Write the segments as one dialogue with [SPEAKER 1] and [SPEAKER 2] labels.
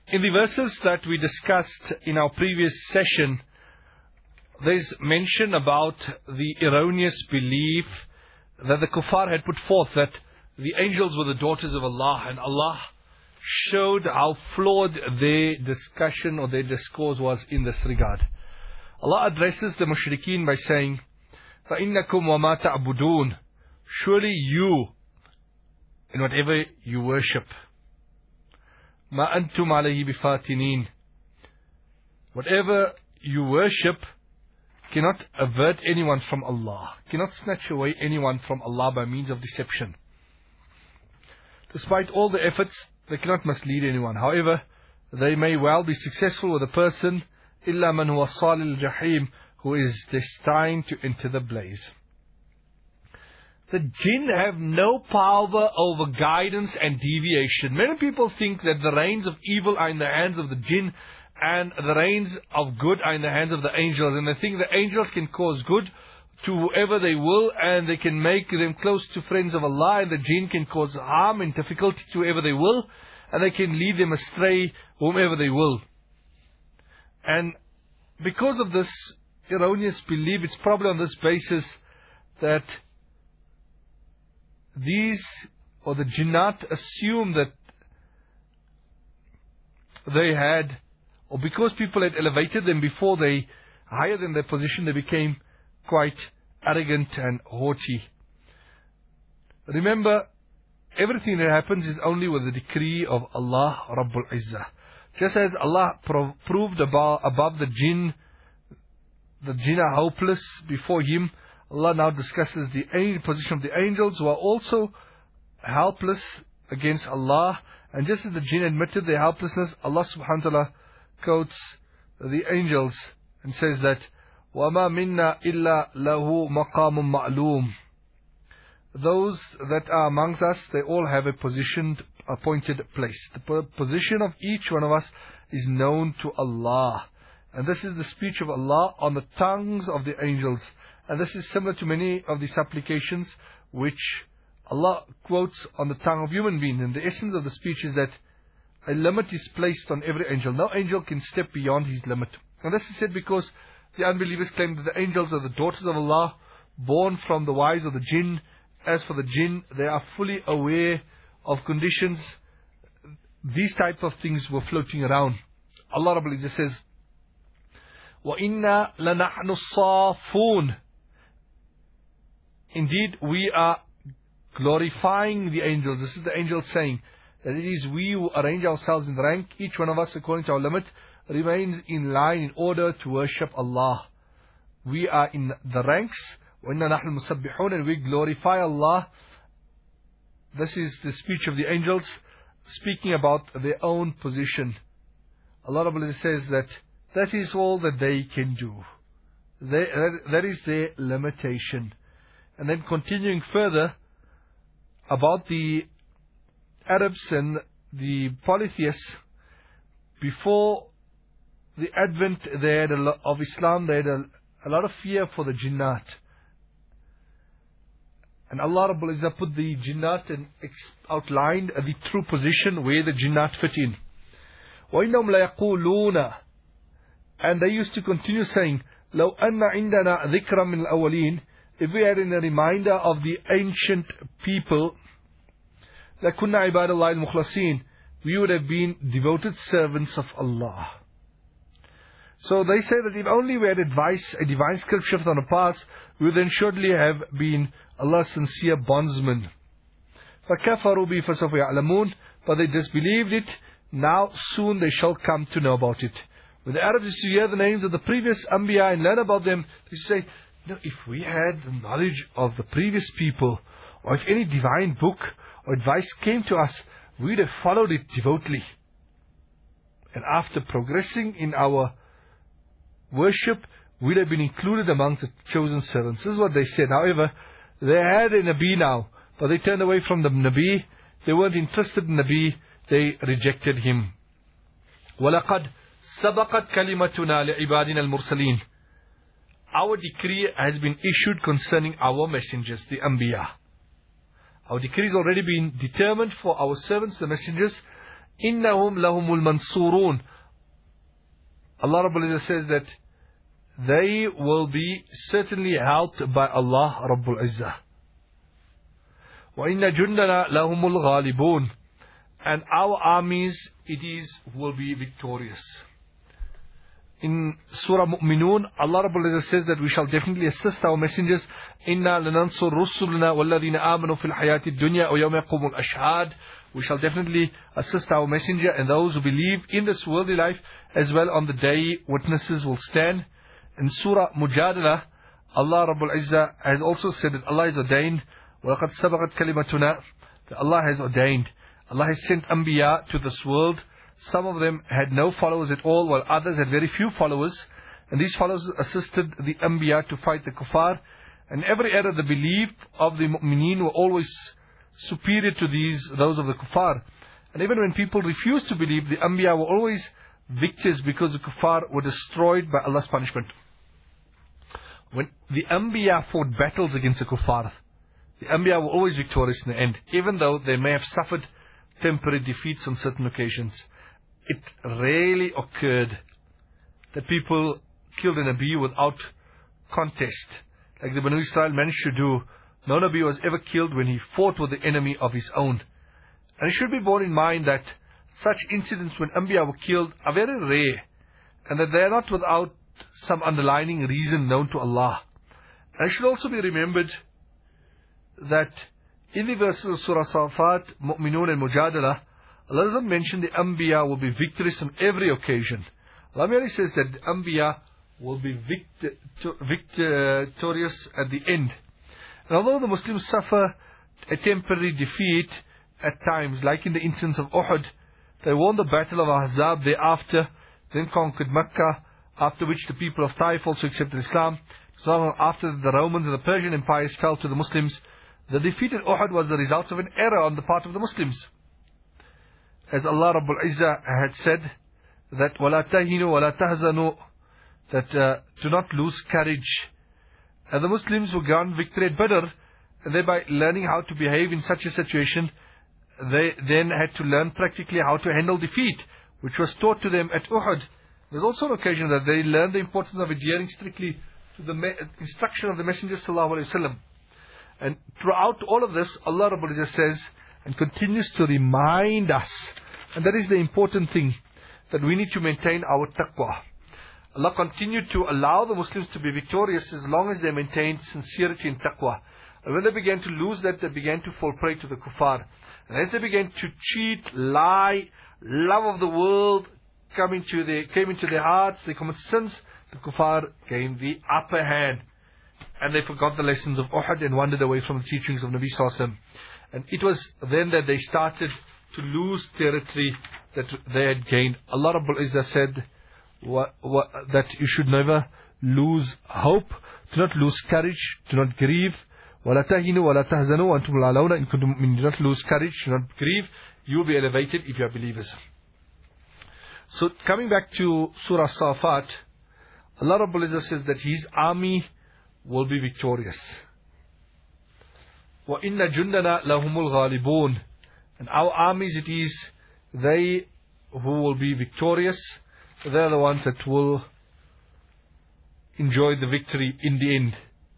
[SPEAKER 1] In the verses that we discussed in our previous session, there's mention about the erroneous belief that the kuffar had put forth, that the angels were the daughters of Allah, and Allah showed how flawed their discussion or their discourse was in this regard. Allah addresses the mushrikeen by saying, فَإِنَّكُمْ وَمَا تَعْبُدُونَ, surely you, in whatever you worship, مَا أَنْتُمْ عَلَيْهِ بِفَاتِنِينَ, whatever you worship cannot avert anyone from Allah, cannot snatch away anyone from Allah by means of deception. Despite all the efforts, they cannot mislead anyone. However, they may well be successful with a person, إِلَّا مَنْ هُوَ صَالِ الْجَحِيمِ, who is destined to enter the blaze. The jinn have no power over guidance and deviation. Many people think that the reins of evil are in the hands of the jinn and the reins of good are in the hands of the angels. And they think the angels can cause good to whoever they will, and they can make them close to friends of Allah, and the jinn can cause harm and difficulty to whoever they will, and they can lead them astray whomever they will. And because of this erroneous belief, it's probably on this basis that these, or the jinnat, assume that they had, or because people had elevated them before they higher than their position, they became quite arrogant and haughty. Remember, everything that happens is only with the decree of Allah Rabbul Izzah. Just as Allah proved above the jinn are hopeless before Him, Allah now discusses the position of the angels, who are also helpless against Allah. And just as the jinn admitted their helplessness, Allah subhanahu wa ta'ala quotes the angels and says that وَمَا مِنَّا إِلَّا لَهُ مَقَامٌ مَعْلُومٌ. Those that are amongst us, they all have a positioned, appointed place. The position of each one of us is known to Allah. And this is the speech of Allah on the tongues of the angels. And this is similar to many of the supplications which Allah quotes on the tongue of human beings. And the essence of the speech is that a limit is placed on every angel. No angel can step beyond his limit. And this is said because the unbelievers claim that the angels are the daughters of Allah, born from the wives of the jinn. As for the jinn, they are fully aware of conditions. These type of things were floating around. Allah Rabbul Izzah says, وَإِنَّا لَنَحْنُ الصَّافُونَ. Indeed, we are glorifying the angels. This is the angels saying that it is we who arrange ourselves in rank, each one of us according to our limit, remains in line in order to worship Allah. We are in the ranks, وَإِنَّا نَحْنُ الْمُسَبِّحُونَ, and we glorify Allah. This is the speech of the angels, speaking about their own position. Allah Rabbul Izzah says that is all that they can do. That is their limitation. And then continuing further about the Arabs and the polytheists, before the advent of Islam, they had a lot of fear for the jinnat. And Allah Rabbul Izzah put the jinnat and outlined the true position where the jinnat fit in. وَإِنَّهُمْ لَيَقُولُونَ, and they used to continue saying, لَوْ أَنَّ عِنْدَنَا ذِكْرًا مِنَ الْأَوَّلِينَ, if we had a reminder of the ancient people, لَكُنَّا عِبَادَ اللَّهِ الْمُخْلَصِينَ, we would have been devoted servants of Allah. So they say that if only we had a divine scripture from the past, we would then surely have been Allah's sincere bondsmen. فَكَفَرُوا بِهِ فَسَوْفَ يَعْلَمُونَ, but they disbelieved it. Now soon they shall come to know about it. When the Arabs used to hear the names of the previous Anbiya and learn about them, they used to say, if we had the knowledge of the previous people, or if any divine book or advice came to us, we would have followed it devotedly. And after progressing in our worship, we would have been included amongst the chosen servants. This is what they said. However, they had a Nabi now, but they turned away from the Nabi. They weren't interested in Nabi. They rejected him. وَلَقَدْ سَبَقَتْ كَلِمَتُنَا لِعِبَادِنَا الْمُرْسَلِينَ. Our decree has been issued concerning our messengers, the Anbiya. Our decree has already been determined for our servants, the messengers, إِنَّهُمْ لَهُمُ الْمَنْصُورُونَ. Allah Rabbul Izzah says that they will be certainly helped by Allah Rabbul Izzah. وَإِنَّ جُنْدَنَا لَهُمُ الْغَالِبُونَ. And our armies, will be victorious. In Surah Mu'minun, Allah Rabbul Izzah says that we shall definitely assist our messengers. إِنَّا لَنَنْصُرْ رُسُلُنَا وَالَّذِينَ آمَنُوا فِي الْحَيَاةِ الدُّنْيَا وَيَوْمَ يَقُومُ الْأَشْهَادُ. We shall definitely assist our messenger and those who believe in this worldly life, as well on the day witnesses will stand. In Surah Mujadala, Allah Rabbul Izzah has also said that Allah has ordained, وَلَقَدْ سَبَقَتْ كَلِمَتُنَا, that Allah has ordained. Allah has sent Anbiya to this world. Some of them had no followers at all, while others had very few followers. And these followers assisted the Anbiya to fight the kuffar. And every era, the belief of the mu'mineen were always superior to those of the kuffar. And even when people refused to believe, the Anbiya were always victors because the kuffar were destroyed by Allah's punishment. When the Anbiya fought battles against the kuffar, the Anbiya were always victorious in the end, even though they may have suffered temporary defeats on certain occasions. It rarely occurred that people killed a Nabi without contest, like the Banu Israel managed to do. No Nabi was ever killed when he fought with the enemy of his own. And it should be borne in mind that such incidents when Anbiya were killed are very rare, and that they are not without some underlying reason known to Allah. And it should also be remembered that in the verses of Surah Safat, Mu'minun and Mujadala, Allah doesn't mention the Anbiya will be victorious on every occasion. Allah merely says that the Anbiya will be victorious at the end. And although the Muslims suffer a temporary defeat at times, like in the instance of Uhud, they won the battle of Ahzab thereafter, then conquered Mecca, after which the people of Taif also accepted Islam. So after the Romans and the Persian empires fell to the Muslims, the defeat at Uhud was the result of an error on the part of the Muslims. As Allah Rabbul Izzah had said, that وَلَا تَهِنُوا وَلَا تَهْزَنُوا, that do not lose courage. And the Muslims were given victory at Badr, and thereby learning how to behave in such a situation, they then had to learn practically how to handle defeat, which was taught to them at Uhud. There's also an occasion that they learned the importance of adhering strictly to the instruction of the Messenger Sallallahu Alaihi Wasallam. And throughout all of this, Allah Rabbul Izzah says and continues to remind us, and that is the important thing, that we need to maintain our taqwa. Allah continued to allow the Muslims to be victorious as long as they maintained sincerity in taqwa. And when they began to lose that, they began to fall prey to the kuffar. And as they began to cheat, lie, love of the world came into their hearts, they committed sins, the kuffar gained the upper hand. And they forgot the lessons of Uhud and wandered away from the teachings of Nabi Sallallahu Alaihi Wasallam. And it was then that they started to lose territory that they had gained. Allah Rabbul Izzah said that you should never lose hope, do not lose courage, do not grieve. وَلَا تَهِنُوا وَلَا تَحْزَنُوا وَأَنْتُمُ الْأَعْلَوْنَ إِن كُنتُم مُؤْمِنِينَ. Do not lose courage, do not grieve. You will be elevated if you are believers. So coming back to Surah Safat, Allah Rabbul Izzah says that His army will be victorious. وَإِنَّ جُنْدَنَا لَهُمُ الْغَالِبُونَ. And our armies, it is they who will be victorious. They are the ones that will enjoy the victory in the end.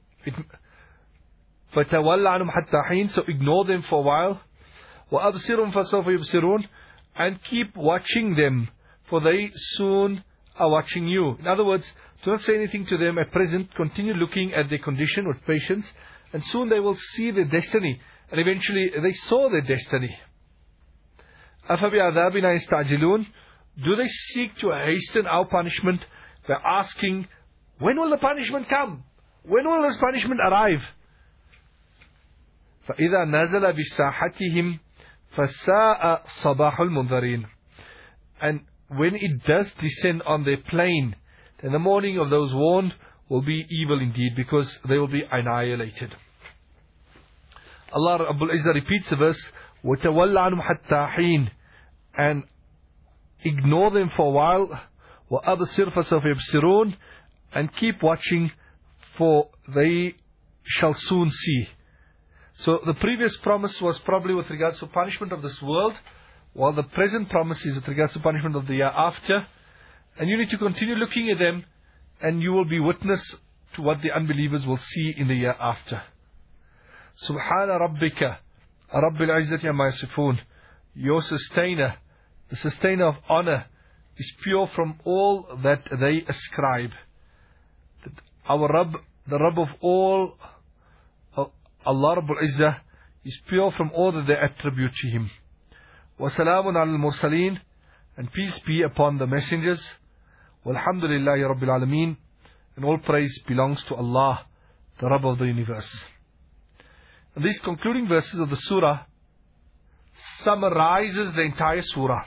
[SPEAKER 1] فَتَوَلَّ عَنْهُمْ حَتَّى حِينٍ. So ignore them for a while. وَأَبْصِرُهُمْ فَسَوْفَ يُبْصِرُونَ. And keep watching them, for they soon are watching you. In other words, do not say anything to them at present. Continue looking at their condition with patience, and soon they will see their destiny. And eventually they saw their destiny. أَفَبِعَذَابِنَا يَسْتَعْجِلُونَ. Do they seek to hasten our punishment? They're asking, when will the punishment come? When will this punishment arrive? فَإِذَا نَزَلَ بِسَاحَتِهِمْ فَسَاءَ صَبَاحُ الْمُنذَرِينَ. And when it does descend on their plain, then the morning of those warned will be evil indeed, because they will be annihilated. Allah Rabbul Izzah repeats the verse, وَتَوَلَّ عَنْهُمْ حَتَّى حِينٍ. And ignore them for a while. وَأَبْصِرْ فَسَوْفَ يُبْصِرُونَ. And keep watching, for they shall soon see. So the previous promise was probably with regards to punishment of this world, while the present promises with regards to punishment of the year after, and you need to continue looking at them, and you will be witness to what the unbelievers will see in the year after. Subhana Rabbika Rabbil Izzati Amma Yasifun. Your sustainer, the sustainer of honor, is pure from all that they ascribe. Our Rabb, the Rabb of all, Allah Rabbul Izzah, is pure from all that they attribute to Him. وَسَلَامٌ عَلَى الْمُرْسَلِينَ, and peace be upon the messengers. وَالْحَمْدُ لِلَّهِ رَبِّ الْعَالَمِينَ, and all praise belongs to Allah, the Rabb of the universe. And these concluding verses of the surah summarizes the entire surah.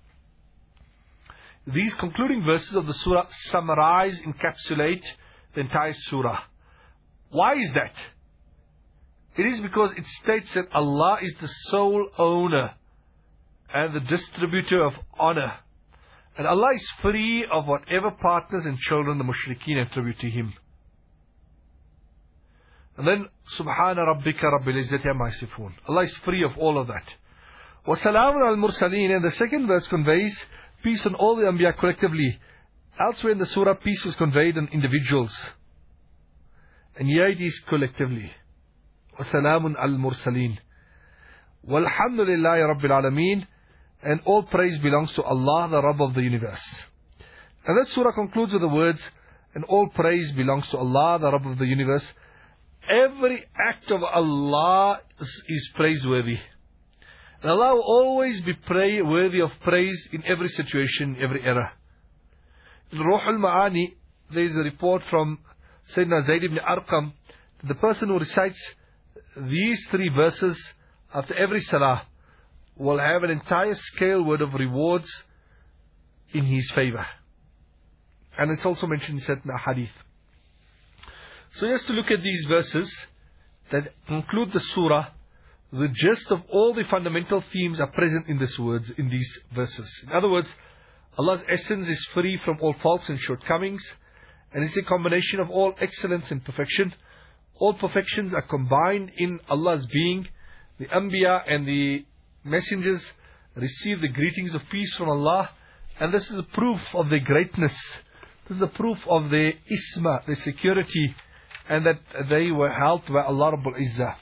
[SPEAKER 1] These concluding verses of the surah summarize, encapsulate the entire surah. Why is that? It is because it states that Allah is the sole owner and the distributor of honor. And Allah is free of whatever partners and children the mushrikeen attribute to Him. And then, Subhana Rabbika Rabbil Izzati Amma Yasifun. Allah is free of all of that. وَسَلَامٌ عَلَى الْمُرْسَلِينَ, and the second verse conveys peace on all the Anbiya collectively. Elsewhere in the surah, peace was conveyed on individuals. And here it is collectively. وَسَلَامٌ عَلَى الْمُرْسَلِينَ وَالْحَمْدُ لِلَّهِ رَبِّ الْعَالَمِينَ, and all praise belongs to Allah, the Rabb of the universe. And this surah concludes with the words, and all praise belongs to Allah, the Rabb of the universe. Every act of Allah is praiseworthy. And Allah will always be worthy of praise in every situation, every era. In Ruh al-Ma'ani, there is a report from Sayyidina Zayd ibn Arqam, that the person who recites these three verses after every salah will have an entire scale worth of rewards in his favor. And it's also mentioned in certain hadith. So just to look at these verses that conclude the surah, the gist of all the fundamental themes are present in these verses. In other words, Allah's essence is free from all faults and shortcomings, and it's a combination of all excellence and perfection. All perfections are combined in Allah's being. The Anbiya and the messengers receive the greetings of peace from Allah, and this is a proof of their greatness. This is a proof of their isma, their security, and that they were helped by Allah Rabbul Izzah.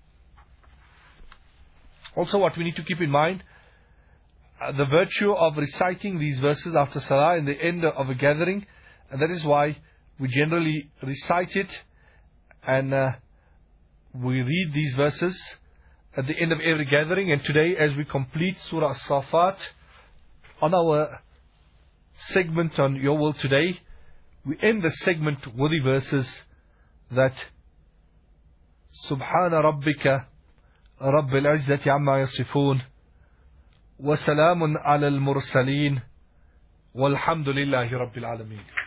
[SPEAKER 1] Also, what we need to keep in mind, the virtue of reciting these verses after salah in the end of a gathering, and that is why we generally recite it, and we read these verses at the end of every gathering. And today, as we complete Surah As-Safat on our segment on Your Will Today, we end the segment with the verses that Subhana Rabbika Rabbil Izzati Amma Yasifun wa Salamun ala al-Mursaleen walhamdulillahi Rabbil Alameen.